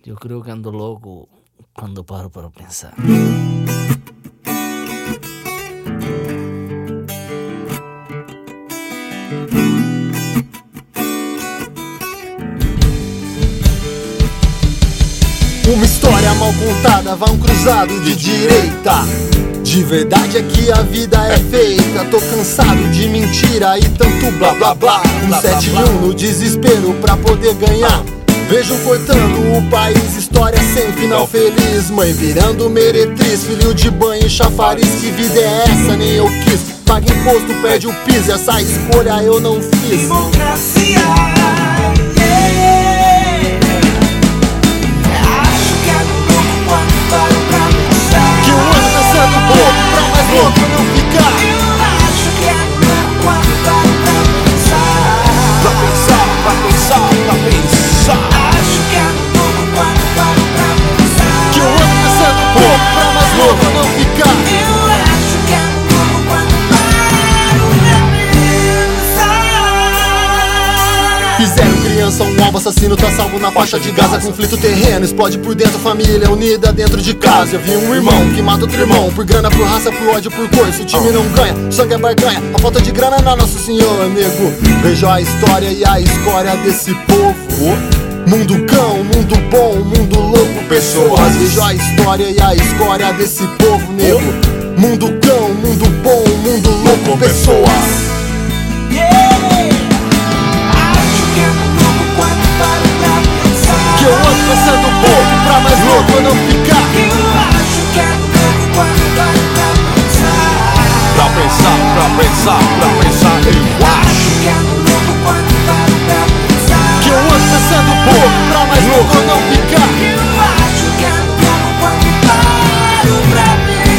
Yo creo que ando loco cuando paro para pensar. Uma história mal contada, vai um cruzado de direita. De verdade é que a vida é feita. Tô cansado de mentira e tanto blá blá blá. 171 no desespero pra poder ganhar. Vejo cortando o país, história sem final feliz. Mãe virando meretriz, filho de banho, chafariz. Que vida é essa? Nem eu quis. Paga imposto, perde o piso, essa escolha eu não fiz. Democracia. Louco não ficar. Eu acho que é louco quando paro pra pensar. Pra pensar, pra pensar, pra pensar. Acho que é louco quando paro pra pensar. Que eu ando pensando pouco pra mais louco não ficar. Eu acho que é louco quando paro pra pensar. Fizeram criança um alvo, assassino tá salvo na faixa de Gaza. Conflito terreno, explode por dentro, família unida dentro de casa. Eu vi um irmão que mata outro irmão, por grana, por raça, por ódio, por cor. Se o time não ganha, sangue é barganha. A falta de grana na Nosso Senhor, nego. Vejo a história e a escória desse povo. Mundo cão, mundo bom, mundo louco, pessoas. Vejo a história e a escória desse povo, nego. Mundo cão, mundo bom, mundo louco, pessoas. Que eu ando pensando pouco pra mais louco eu não ficar. Eu acho que é louco quando paro pra pensar. Pra pensar, pra pensar, pra pensar. Eu acho Que é louco quando paro pra pensar. que eu ando pensando pouco pra mais louco eu não ficar. Eu acho que é louco quando paro pra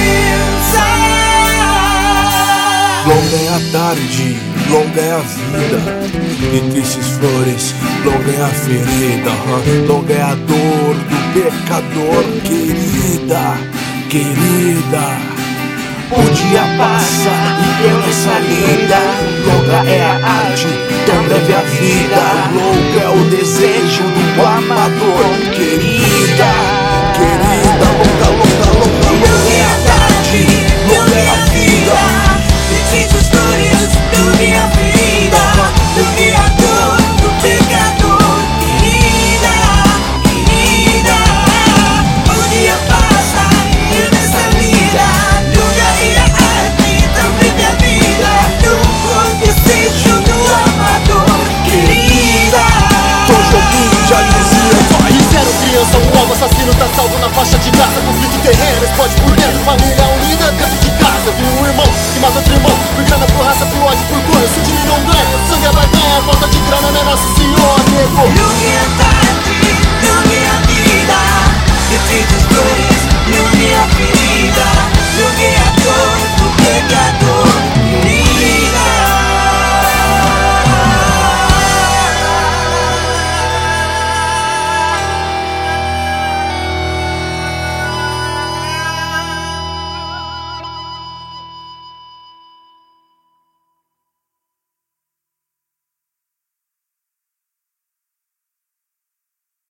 pensar. Longa é a tarde, longa é a vida. De tristes flores, longa é a ferida. Longa é a dor do pecador, querida, querida. O dia passa e beleza linda. Longa é a arte, tão breve a vida. Longa é o desejo do amador.